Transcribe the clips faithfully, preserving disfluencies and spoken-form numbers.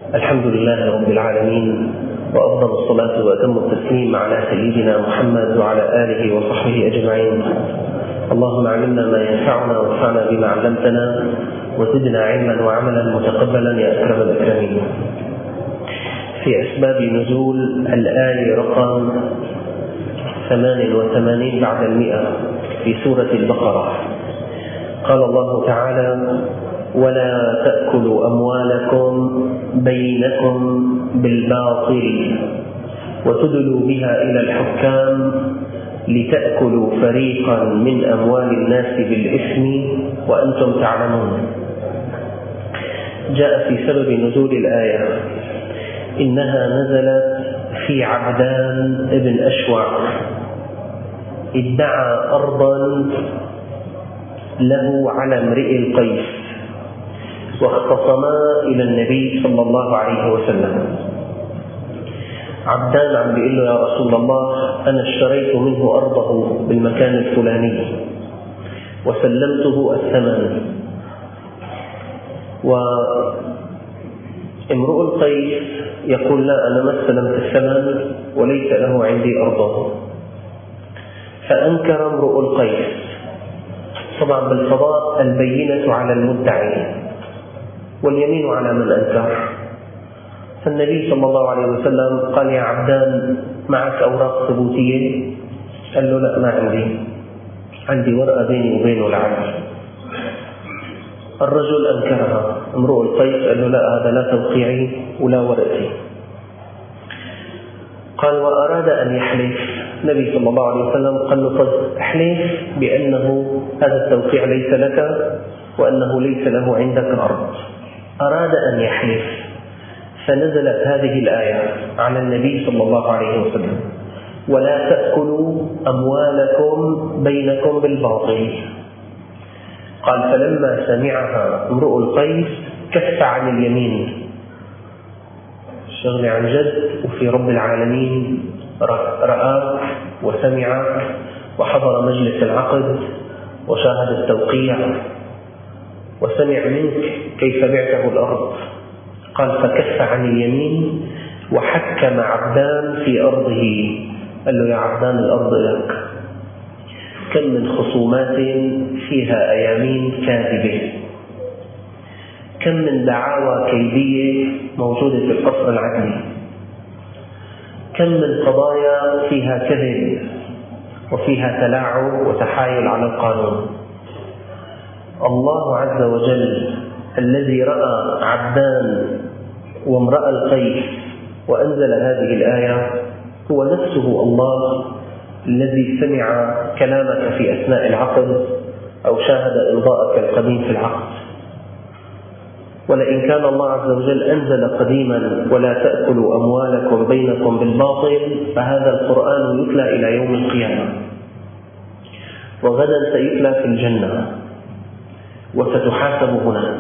الحمد لله رب العالمين، وأفضل الصلاة وأتم التسليم على سيدنا محمد وعلى آله وصحبه أجمعين. اللهم علمنا ما ينفعنا وانفعنا بما علمتنا وزدنا علما وعملا متقبلا يا أكرم الأكرمين. في أسباب نزول الآية رقم ثمان وثمانين بعد المئة في سورة البقرة. قال الله تعالى: ولا تأكلوا أموالكم بينكم بالباطل وتدلوا بها إلى الحكام لتأكلوا فريقا من أموال الناس بالإثم وأنتم تعلمون. جاء في سبب نزول الآية إنها نزلت في عبدان ابن أشوع، ادعى أرضا له على امرئ القيس، واختصما إلى النبي صلى الله عليه وسلم. عبدان عم بيقول له: يا رسول الله، أنا اشتريت منه أرضه بالمكان الفلاني وسلمته الثمن، وامرؤ القيس يقول: لا، أنا ما استلمت الثمن وليس له عندي أرضه. فأنكر امرؤ القيس. طبعا بالقضاء البينة على المدعي واليمين على من أنكر. فالنبي صلى الله عليه وسلم قال: يا عبدان، معك أوراق ثبوتية؟ قال له: لا، ما عندي، عندي ورقة بيني وبينه العدل. الرجل أنكرها. امرؤ القيس قال له: لا، هذا لا توقيعي ولا ورقتي. قال: وأراد أن يحلف. النبي صلى الله عليه وسلم قال له: طيب احلف بأنه هذا التوقيع ليس لك وأنه ليس له عندك أرض. أراد أن يحلف، فنزلت هذه الآية على النبي صلى الله عليه وسلم: ولا تأكلوا أموالكم بينكم بالباطل. قال: فلما سمعها امرؤ القيس كف عن اليمين. الشغل عن جد، وفي رب العالمين رأى وسمع وحضر مجلس العقد وشاهد التوقيع وسمع منك كيف بعته الأرض. قال: فكف عن اليمين وحكم عبدان في أرضه. قال له: يا عبدان، الأرض لك. كم من خصومات فيها أيامين كاذبة، كم من دعاوى كيدية موجودة في القصر العدلي، كم من قضايا فيها كذب وفيها تلاعب وتحايل على القانون. الله عز وجل الذي رأى عبدان وامرأ القيس وأنزل هذه الآية هو نفسه الله الذي سمع كلامك في أثناء العقد أو شاهد إمضاءك القديم في العقد. ولئن كان الله عز وجل أنزل قديما ولا تأكلوا أموالكم بينكم بالباطل، فهذا القرآن يتلى إلى يوم القيامة، وغدا سيتلى في الجنة وستحاسب هناك.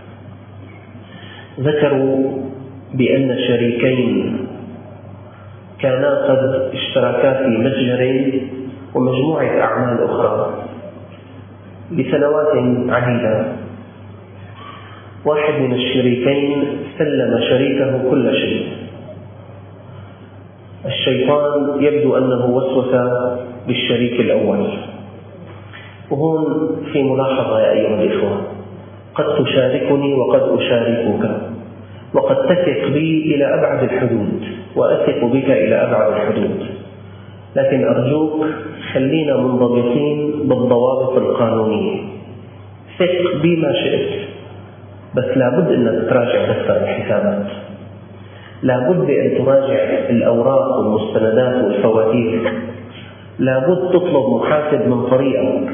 ذكروا بأن شريكين كانا قد اشتركا في متجر ومجموعة أعمال أخرى لسنوات عديدة. واحد من الشريكين سلم شريكه كل شيء. الشيطان يبدو أنه وسوس بالشريك الأول. وهون في ملاحظة يا أيها الإخوة: قد تشاركني وقد أشاركك، وقد تثق بي إلى أبعد الحدود وأثق بك إلى أبعد الحدود، لكن أرجوك خلينا منضبطين بالضوابط القانونية. ثق بي ما شئت، بس لابد أنك تراجع دفتر الحسابات، لابد أن تراجع الأوراق والمستندات والفواتير، لابد تطلب محاسب من طريقك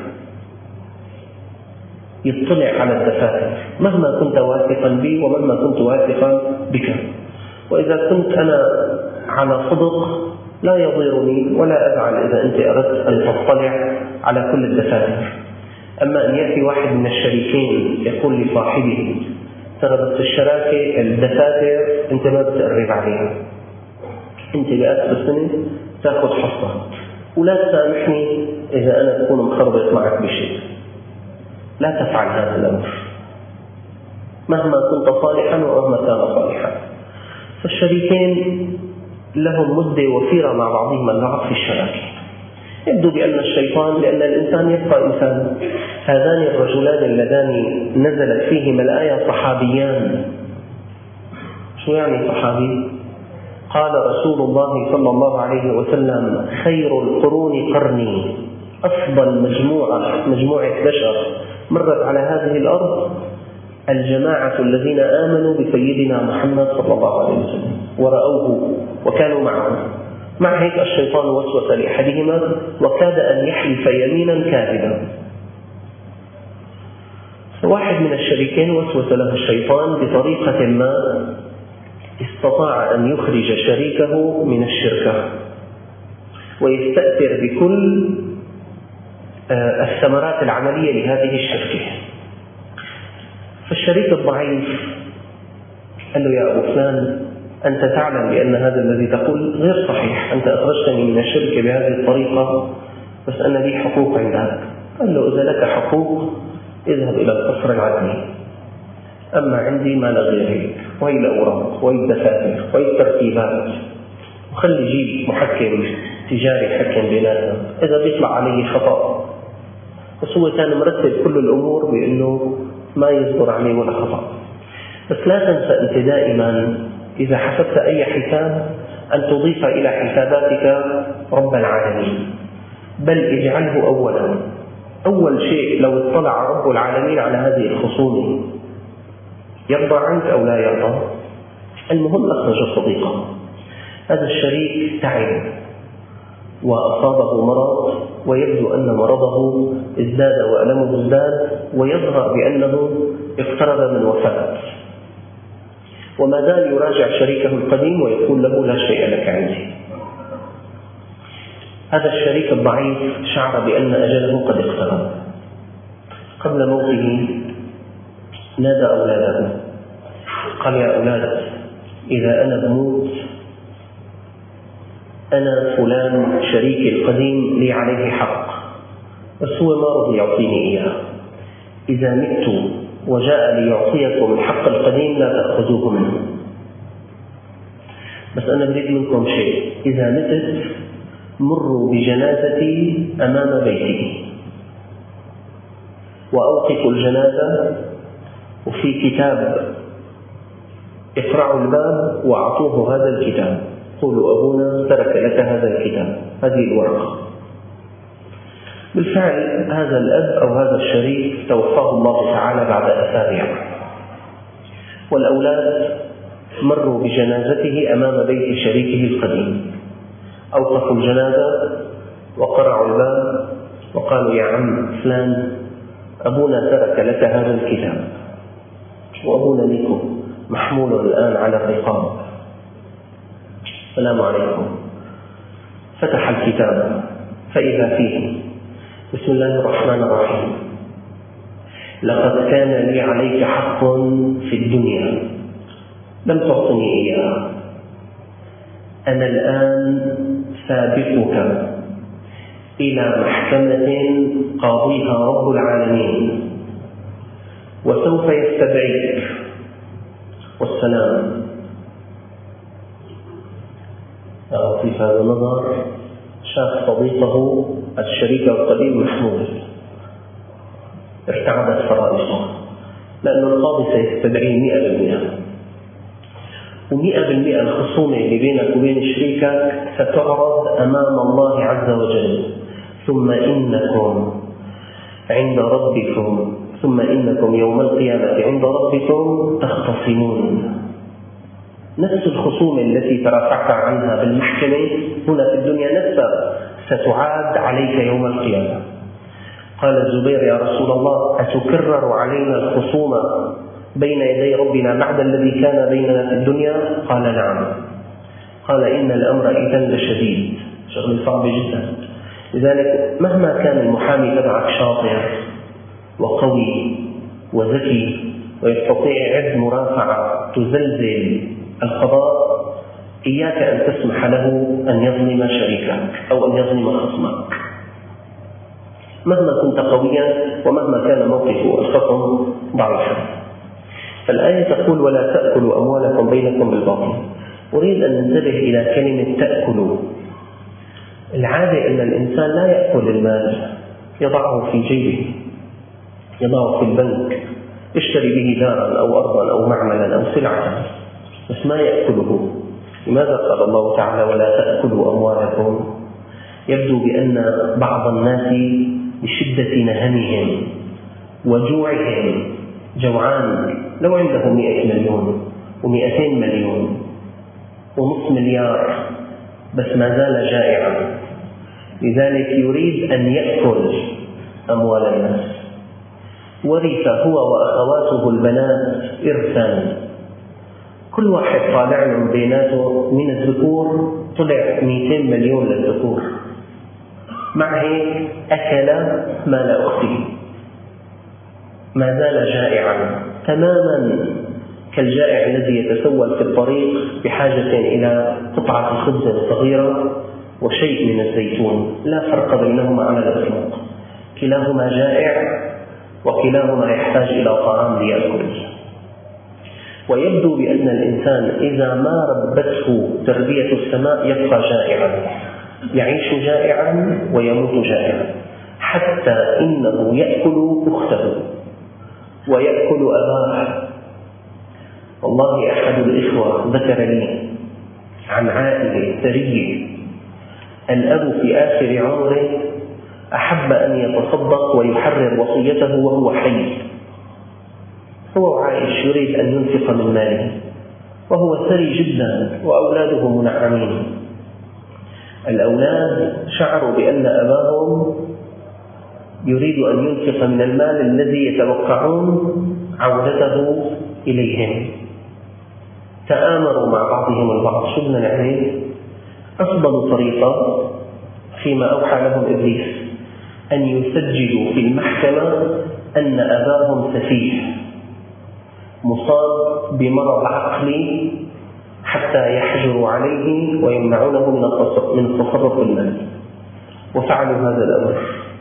يطلع على الدفاتر مهما كنت واثقا بي ومهما كنت واثقا بك. وإذا كنت أنا على صدق لا يضيرني ولا أزعل إذا أنت أردت أن تطلع على كل الدفاتر. أما أن يأتي واحد من الشريكين يقول لصاحبه: ترى بس الشراكة الدفاتر أنت ما بتقرب عليها، أنت بآخر السنة تأخذ حصة، ولا تسامحني إذا أنا أكون مخربط معك بشيء. لا تفعل هذا الأمر مهما كنت صالحا ومهما كان صالحا. الشريكين لهم مدة وفيرة مع بعضهم البعض في الشراكة. يبدو بأن الشيطان، لأن الإنسان يبقى إنسان، هذان الرجلان اللذان نزلت فيهما الآية صحابيان. شو يعني صحابي؟ قال رسول الله صلى الله عليه وسلم: خير القرون قرني، أفضل مجموعة مجموعة بشر مرت على هذه الأرض الجماعة الذين آمنوا بسيدنا محمد صلى الله عليه وسلم ورأوه وكانوا معه. مع هيك الشيطان وسوس لأحدهما وكاد أن يحلف يمينا كاذبا. واحد من الشريكين وسوس له الشيطان بطريقة ما، استطاع أن يخرج شريكه من الشركة ويستأثر بكل الثمرات العملية لهذه الشركة. فالشريك الضعيف قال له: يا أبو فلان، أنت تعلم بأن هذا الذي تقول غير صحيح، أنت أخرجتني من الشركة بهذه الطريقة، بس أنا لي حقوق عندك. قال له: إذا لك حقوق اذهب إلى القصر العدلي، أما عندي ما لا غير هيك، وهي الأوراق وهي الدفاتر وهي الترتيبات، وخلي جيب محكم تجاري حكم بيناتنا إذا بيطلع عليه خطأ. بس هو كان مرتب كل الأمور بأنه ما يصدر عليه ولا خطأ. بس لا تنسى أنت دائما إذا حسبت أي حساب أن تضيف إلى حساباتك رب العالمين، بل اجعله أولا. أول شيء لو اطلع رب العالمين على هذه الخصومة يرضى عنك أو لا يرضى؟ المهم أخرج الصديقة. هذا الشريك تعب وأصابه مرض، ويبدو أن مرضه ازداد وألمه ازداد، ويظهر بأنه اقترب من وفاة، وما زال يراجع شريكه القديم ويقول له: لا شيء لك عندي. هذا الشريك الضعيف شعر بأن أجله قد اقترب. قبل موته نادى أولاده، قال: يا أولاد، إذا أنا بموت، أنا فلان شريكي القديم لي عليه حق، بس هو ما رضي يعطيني إياه. إذا مت وجاء ليعطيكم الحق القديم لا تأخذوه منه، بس أنا بريد منكم شيء: إذا متت مروا بجنازتي أمام بيتي وأوقفوا الجنازة، وفي كتاب اقرعوا الباب وأعطوه هذا الكتاب، قولوا: أبونا ترك لك هذا الكتاب، هذه الورقة. بالفعل هذا الأب أو هذا الشريك توفاه الله تعالى بعد أسابيع، والأولاد مروا بجنازته أمام بيت شريكه القديم، أوقفوا الجنازة وقرعوا الباب وقالوا: يا عم فلان، أبونا ترك لك هذا الكتاب، وأبونا لكم محمول الآن على الرقاب، السلام عليكم. فتح الكتاب فإذا فيه: بسم الله الرحمن الرحيم، لقد كان لي عليك حق في الدنيا لم تعطني إياه، أنا الآن سابقك إلى محكمة قاضيها رب العالمين، وسوف يستدعيك، والسلام. في هذا النظر شاف صديقه الشريك القديم محمود، ارتعدت فرائصه، لأن القاضي سيستدعيه مئة بالمئة، ومئة بالمئة الخصومة اللي بينك وبين شريكك ستعرض أمام الله عز وجل، ثم إنكم عند ربكم ثم إنكم يوم القيامة عند ربكم تختصمون. نفس الخصومة التي ترافعت عنها بالمحكمة هنا في الدنيا نفسها ستعاد عليك يوم القيامة. قال الزبير: يا رسول الله، أتكرر علينا الخصومة بين يدي ربنا بعد الذي كان بيننا في الدنيا؟ قال: نعم. قال: إن الأمر إذن لشديد، شغل صعب جدا. لذلك مهما كان المحامي تبعك شاطر وقوي وذكي ويستطيع عد مرافعة تزلزل القضاء، إياك أن تسمح له أن يظلم شريكك أو أن يظلم خصمك مهما كنت قويا ومهما كان موقف الخصم ضعيفا. فالآية تقول: ولا تأكلوا أموالكم بينكم بالباطل. أريد أن ننتبه إلى كلمة تأكل. العادة أن الإنسان لا يأكل المال، يضعه في جيبه، يضعه في البنك، يشتري به دارا أو أرضا أو معملا أو سلعة، بس ما يأكله. لماذا قال الله تعالى ولا تأكلوا أموالكم؟ يبدو بأن بعض الناس بشدة نهمهم وجوعهم جوعان، لو عنده مئة مليون ومئتين مليون ونصف مليار بس ما زال جائعا، لذلك يريد أن يأكل أموال الناس. ورث هو وأخواته البنات إرثا، كل واحد طالع من بيناته من الذكور طلع مئتين مليون للذكور، مع هيك أكل مال أخته، ما زال جائعا تماما كالجائع الذي يتسول في الطريق بحاجة إلى قطعة خبز صغيرة وشيء من الزيتون، لا فرق بينهما على الإطلاق، كلاهما جائع وكلاهما يحتاج إلى طعام ليأكل. ويبدو بأن الإنسان إذا ما ربته تربية السماء يبقى جائعا، يعيش جائعا ويموت جائعا، حتى إنه يأكل أخته ويأكل أباه. والله أحد الإخوة ذكر لي عن عائلة ثرية، الأب في آخر عمره أحب أن يتصدق ويحرر وصيته وهو حي، هو عايش يريد أن ينفق من ماله وهو ثري جدا وأولاده منعمين. الأولاد شعروا بأن أباهم يريد أن ينفق من المال الذي يتوقعون عودته إليهم، تآمروا مع بعضهم البعض. شو بدنا نعمل؟ أفضل طريقة فيما أوحى لهم إبليس أن يسجلوا في المحكمة أن أباهم سفيه مصاب بمرض عقلي حتى يحجروا عليه ويمنعونه من التصرف بالمال. وفعلوا هذا الأمر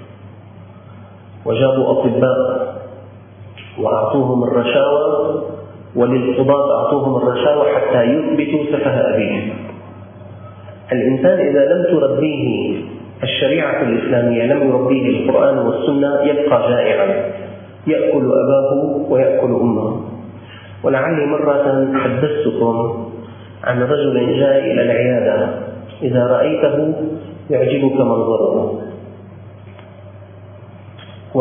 وجابوا أطباء وأعطوهم الرشاوى، وللقضاة أعطوهم الرشاوى حتى يثبتوا سفه أبيهم. الإنسان إذا لم تربيه الشريعة الإسلامية، لم يربيه القرآن والسنة، يبقى جائعا، يأكل أباه ويأكل أمه. ولعلي مرة حدثتكم عن رجل جاء إلى العيادة، إذا رأيته يعجبك منظره، و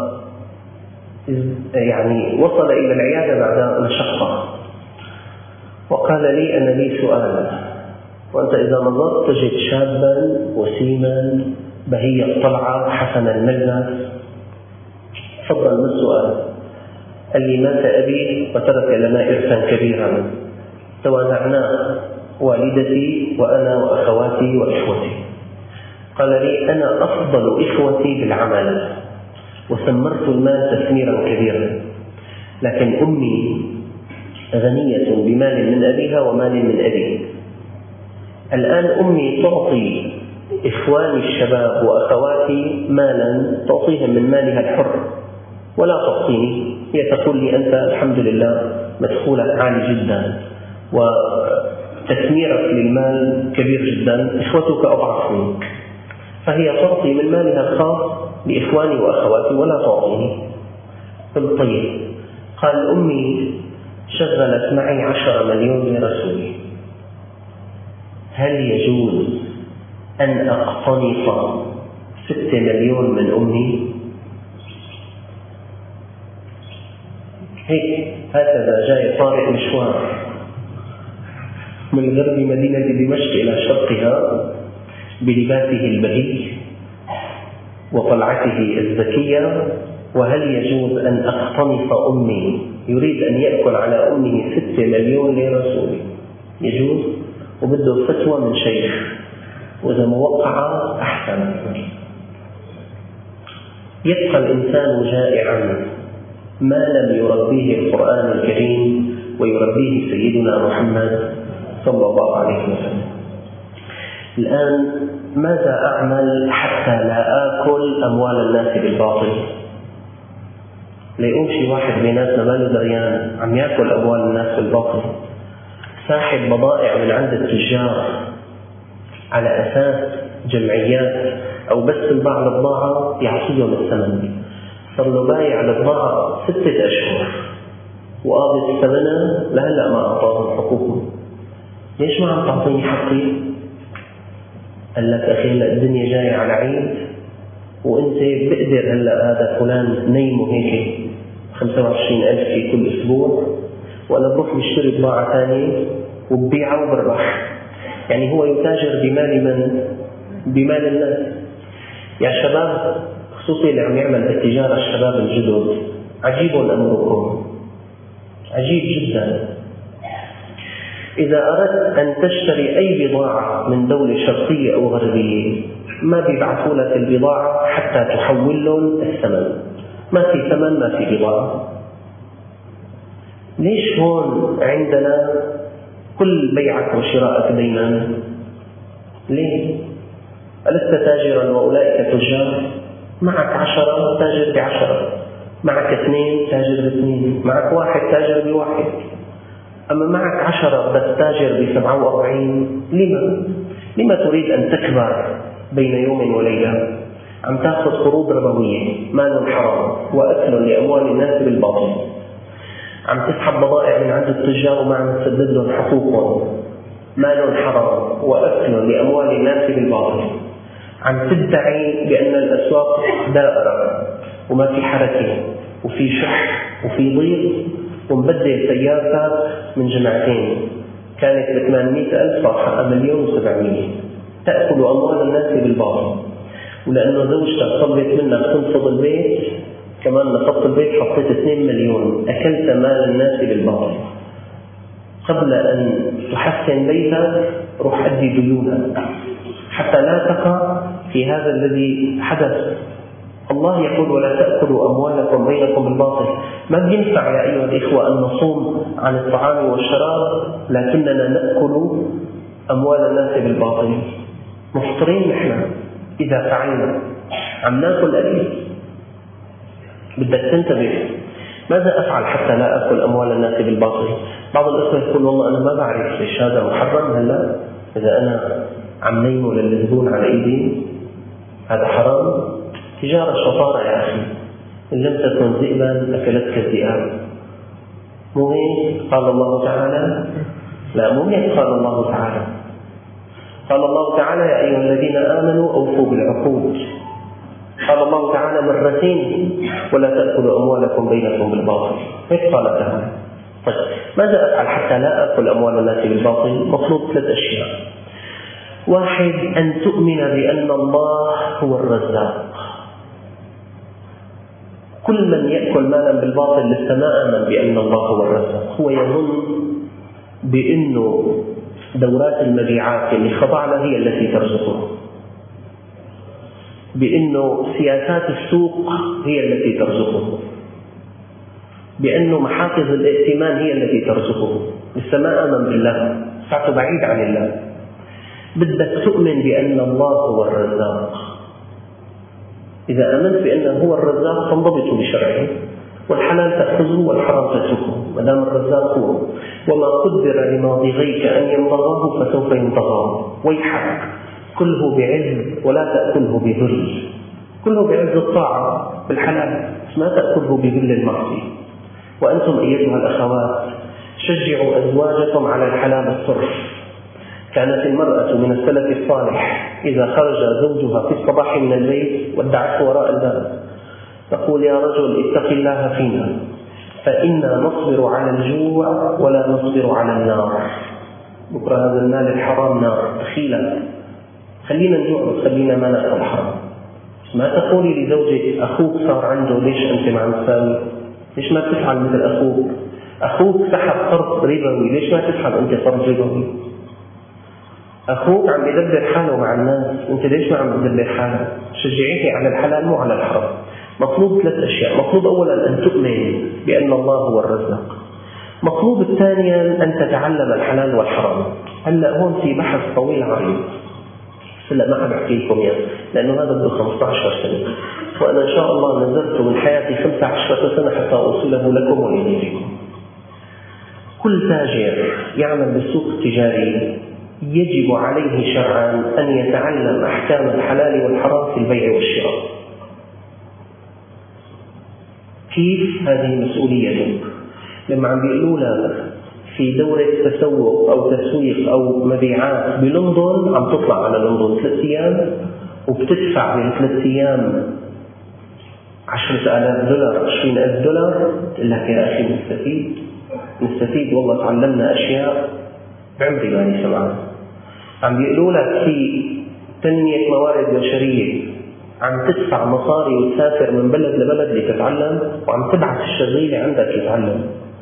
يعني وصل إلى العيادة بعد مشقة وقال لي أنا لي سؤال، وأنت إذا نظرت تجد شابا وسيما بهي الطلعة حسن الملمس. تفضل، ما السؤال؟ قال لي مات أبي وترك لنا إرثا كبيرا توزعناه والدتي وأنا وأخواتي وإخوتي. قال لي أنا أفضل إخوتي بالعمل وثمرت المال تثميرا كبيرا، لكن أمي غنية بمال من أبيها ومال من أبي. الآن أمي تعطي إخواني الشباب وأخواتي مالا تعطيهم من مالها الحر ولا تعطيني. هي تقول لي أنت الحمد لله مدخولك عالي جدا وتثميرك للمال كبير جدا، إخوتك أضعف منك. فهي تعطي من مالها الخاص لإخواني وأخواتي ولا تعطيني. قلت طيب. قال أمي شغلت معي عشر مليون لرسولي، هل يجوز أن أقتنص ستة مليون من أمي؟ هيك هكذا جاي طارئ مشوار من غرب مدينة دمشق إلى شرقها بلباسه البهي وطلعته الذكية، وهل يجوز أن أقتنص أمي؟ يريد أن يأكل على أمه ستة مليون لرسولي، يجوز؟ وبده فتوى من شيخ، وإذا موقعة أحسن. يبقى الإنسان جائعا ما لم يربيه القرآن الكريم ويربيه سيدنا محمد صلى الله عليه وسلم. الآن ماذا أعمل حتى لا آكل أموال الناس بالباطل؟ ليقوم شي واحد بيناتنا ما له دريان عم يأكل أموال الناس بالباطل. ساحب بضائع من عند التجار على أساس جمعيات أو بس الباع البضاعة يعطيهم الثمن، صار له بايع البضاعة ستة أشهر وقاضي الثمنة لهلا ما أعطاهم حقوقهم. ليش ما عم تعطيني حقي؟ قال لك أخي هلا الدنيا جاية على عيد وأنت بقدر هلا هذا فلان نيمه هيك خمسة وعشرين ألف في كل أسبوع، وأنا بروح بشتري بضاعة ثانية وببيعها وبربح. يعني هو يتاجر بمال من؟ بمال الناس. يا شباب خصوصي اللي عم يعمل بالتجارة الشباب الجدد، عجيب أمركم، عجيب جدا. إذا أردت أن تشتري أي بضاعة من دولة شرقية أو غربية ما بيبعثوا لك البضاعة حتى تحول لهم الثمن، ما في ثمن ما في بضاعة. ليش هون عندنا كل بيعك وشراءك دينا؟ ليه؟ ألست تاجرا وأولئك تجار؟ معك عشرة تاجر بعشرة، معك اثنين تاجر باثنين، معك واحد تاجر بواحد. أما معك عشرة بس تاجر بسبعة وأربعين، لما؟ لما تريد أن تكبر بين يوم وليلة؟ عم تأخذ قروض ربوية، مال حرام وأكل لأموال الناس بالباطل، عم تسحب بضائع من عند التجار وما عم تسدد لهم حقوقهم، مال حرام وأكل لأموال الناس بالباطل، عم تدعي بأن الأسواق دائرة وما في حركة وفي شح وفي ضيق، ومبدل سيارة من جمعتين كانت ب ثمانمئة ألف صار مليون وسبعمئة، تأكل أموال الناس بالباطل. ولأنه زوجتك طلبت منك تنفض البيت، كمان نفضت البيت حطيت اثنين مليون، أكلت مال الناس بالباطل. قبل أن تحسن بيتك روح أدي ديونك حتى لا تقع في هذا الذي حدث. الله يقول ولا تأكلوا أموالكم بينكم بالباطل. ما بينفع يا أيها الإخوة أن نصوم عن الطعام والشراب لكننا نأكل أموال الناس بالباطل. مفطرين نحن إذا فعلنا، عم نأكل أكل. بدك تنتبه، ماذا أفعل حتى لا أكل أموال الناس بالباطل؟ بعض الأخوة يقول والله أنا ما بعرف ليش هذا محرم. هلا إذا أنا عم نيمه للزبون على إيدي هذا حرام. تجارة شطارة يا أخي، إن لم تكن ذئبا أكلتك الذئاب. مو هيك قال الله تعالى؟ لا مو هيك قال الله تعالى. قال الله تعالى يا أيها الذين آمنوا أوفوا بالعقود. قال الله تعالى مرتين ولا تأكلوا أموالكم بينكم بالباطل. هيك قال تعالى. طيب ماذا أفعل حتى لا أكل أموال الناس بالباطل؟ مطلوب ثلاث أشياء. واحد، أن تؤمن بأن الله هو الرزاق. كل من يأكل مالا بالباطل لسه ما آمن بأن الله هو الرزاق. هو يظن بأنه دورات المبيعات اللي خضعنا هي التي ترزقه، بأنه سياسات السوق هي التي ترزقه، بأنه محافظ الائتمان هي التي ترزقه. لسه ما آمن بالله، ساعته بعيد عن الله. بدك تؤمن بأن الله هو الرزاق. إذا آمنت بأنه هو الرزاق تنضبط بشرعه، والحلال تأخذه والحرام تتركه ما دام الرزاق هو. وما قدر لماضغيك أن يمضغه فسوف يمضغه. ويحك كله بعز ولا تأكله بذل. كله بعز الطاعة بالحلال، ما تأكله بذل المعصية. وأنتم أيتها الأخوات شجعوا أزواجكم على الحلال الصرف. كانت المرأة من السلف الصالح إذا خرج زوجها في الصباح من البيت ودعته وراء الباب تقول يا رجل اتق الله فينا فإنا نصبر على الجوع ولا نصبر على النار. بكرة هذا المال الحرام نار، دخيلة، خلينا نجوع وخلينا ما نأكل حرام. ما تقولي لزوجك أخوك صار عنده ليش أنت ما عم تساوي؟ ليش ما تفعل مثل أخوك؟ أخوك سحب قرض ربوي، ليش ما تسحب أنت قرض ربوي؟ أخوك عم يدبر حاله مع الناس، أنت ليش ما عم تدبر حالك؟ شجعيه على الحلال مو على الحرام. مطلوب ثلاث أشياء. مطلوب أولا أن تؤمن بأن الله هو الرزاق. مطلوب الثانيا أن تتعلم الحلال والحرام. هلأ هون في بحث طويل عريض، هلأ ما عم بحكي لكم إياه لأنه هذا بده خمسة عشر سنة، وأنا إن شاء الله نزلت من حياتي خمسة عشر سنة حتى أوصله لكم وإليكم. كل تاجر يعمل بالسوق التجاري يجب عليه شرعا أن يتعلم أحكام الحلال والحرام في البيع والشراء. كيف؟ هذه مسؤوليته. لما عم بيقولوا لك في دورة تسوق أو تسويق أو مبيعات بلندن عم تطلع على لندن ثلاث أيام وبتدفع بالثلاث أيام عشرة آلاف دولار عشرين ألف دولار، تقول لك يا أخي نستفيد نستفيد والله تعلمنا أشياء بعمري ما سمعها. عم بيقولوا لك في تنمية موارد بشرية عم تدفع مصاري وتسافر من بلد لبلد لتتعلم، وعم تبعث الشغيلة عندك يتعلم.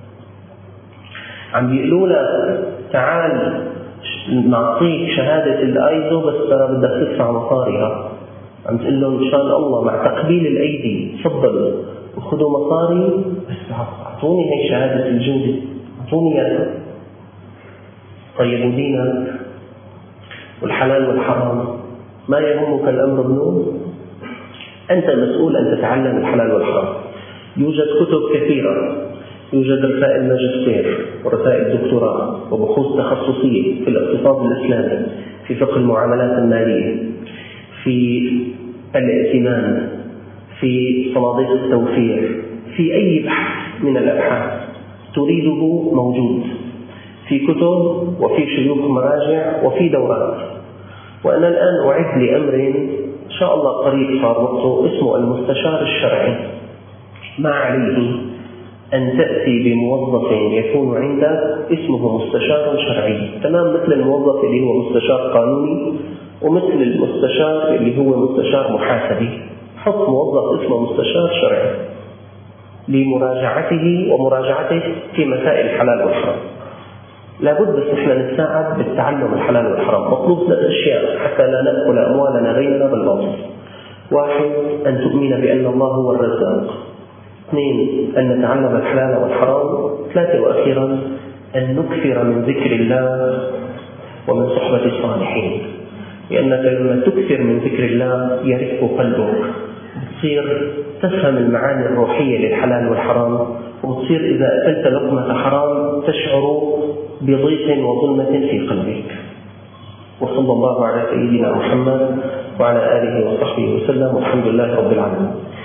عم بيقولوا لك تعال نعطيك شهادة الايزو بس ترى بدك تدفع مصاريها. عم تقول لهم ان شاء الله مع تقبيل الايدي تفضلوا وخذوا مصاري بس اعطوني هي شهادة الجودة، اعطوني اياها. طيب ودينك والحلال والحرام ما يهمك الامر بنور؟ انت مسؤول ان تتعلم الحلال والحرام. يوجد كتب كثيرة، يوجد رسائل ماجستير ورسائل دكتوراه وبحوث تخصصية في الاقتصاد الإسلامي، في فقه المعاملات المالية، في الائتمان، في صناديق التوفير، في أي بحث من الأبحاث تريده موجود في كتب وفي شيوخ مراجع وفي دورات. وأنا الآن أعد لأمر إن شاء الله قريب صار وقته اسمه المستشار الشرعي. ما عليه أن تأتي بموظف يكون عندك اسمه مستشار شرعي، تمام مثل الموظف اللي هو مستشار قانوني ومثل المستشار اللي هو مستشار محاسبي. حط موظف اسمه مستشار شرعي لمراجعته ومراجعته في مسائل الحلال والحرام. لابد بس احنا نتساعد بالتعلم الحلال والحرام. مطلوب ثلاث أشياء حتى لا نأكل أموالنا بيننا بالباطل. واحد، أن تؤمن بأن الله هو الرزاق. اثنين، أن نتعلم الحلال والحرام. ثلاثة وأخيرا، أن نكثر من ذكر الله ومن صحبة الصالحين، لأنك لما تكثر من ذكر الله يرق قلبك، وتصير تفهم المعاني الروحية للحلال والحرام، وتصير إذا أكلت لقمة حرام تشعر بضيق وظلمة في قلبك. وصلى الله على سيدنا محمد وعلى آله وصحبه وسلم، والحمد لله رب العالمين.